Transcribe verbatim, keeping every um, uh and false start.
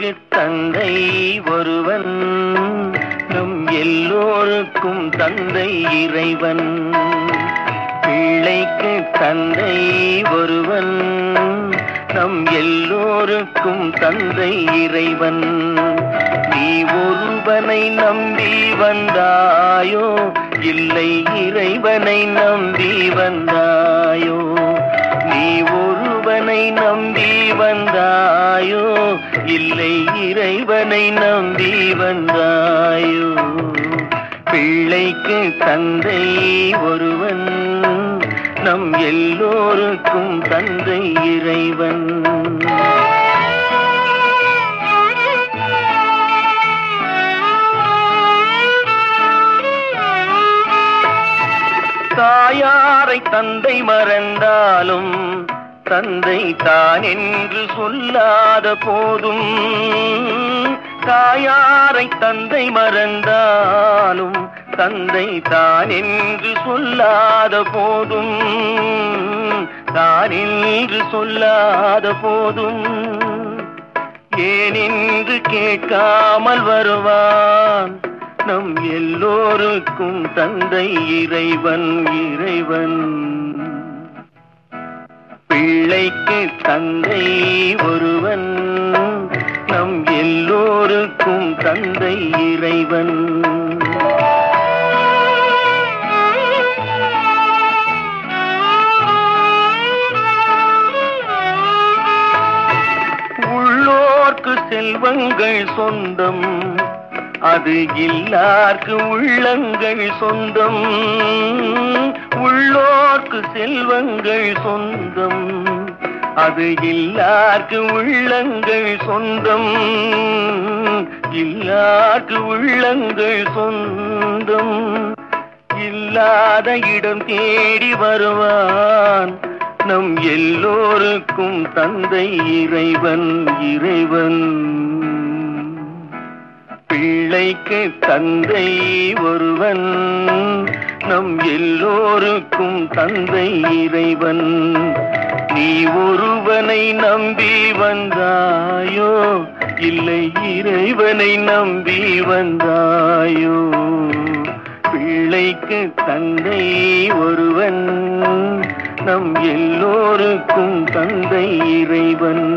பிள்ளைக்கு தந்தை ஒருவன், நம் எல்லோருக்கும் தந்தை இறைவன். பிள்ளைக்கு தந்தை ஒருவன், நம் எல்லோருக்கும் தந்தை இறைவன். நீ ஒருவனை நம்பி வந்தாயோ, இல்லை இறைவனை நம்பி வந்தாயோ? நீ ஒருவனை நம்பி வந்தாயோ, இல்லை இறைவனை நம்பி வந்தாயோ? பிள்ளைக்கு தந்தை ஒருவன், நம் எல்லோருக்கும் தந்தை இறைவன். தாயாரை தந்தை மறந்தாலும் தந்தை தான் என்று சொல்லாத போதும், தாயாரை தந்தை மறந்தாலும் தந்தை தான் என்று சொல்லாத போதும், தான் என்று சொல்லாத போதும் ஏனென்று கேட்காமல் வருவான் நம் எல்லோருக்கும் தந்தை இறைவன் இறைவன். பிள்ளைக்கு தந்தை ஒருவன், நம் எல்லோருக்கும் தந்தை இறைவன். உள்ளோர்க்கு செல்வங்கள் சொந்தம், அது இல்லார்க்கு உள்ளங்கள் சொந்தம். உள்ளோர்க்கு செல்வங்கள் சொந்தம், அது இல்லார்க்கு உள்ளங்கள் சொந்தம். இல்லார்க்கு உள்ளங்கள் சொந்தம். இல்லாத இடம் தேடி வருவான் நம் எல்லோருக்கும் தந்தை இறைவன் இறைவன். பிள்ளைக்கு தந்தை ஒருவன், நம் எல்லோருக்கும் தந்தை இறைவன். நீ ஒருவனை நம்பி வந்தாயோ, இல்லை இறைவனை நம்பி வந்தாயோ? பிள்ளைக்கு தந்தை ஒருவன், நம் எல்லோருக்கும் தந்தை இறைவன்.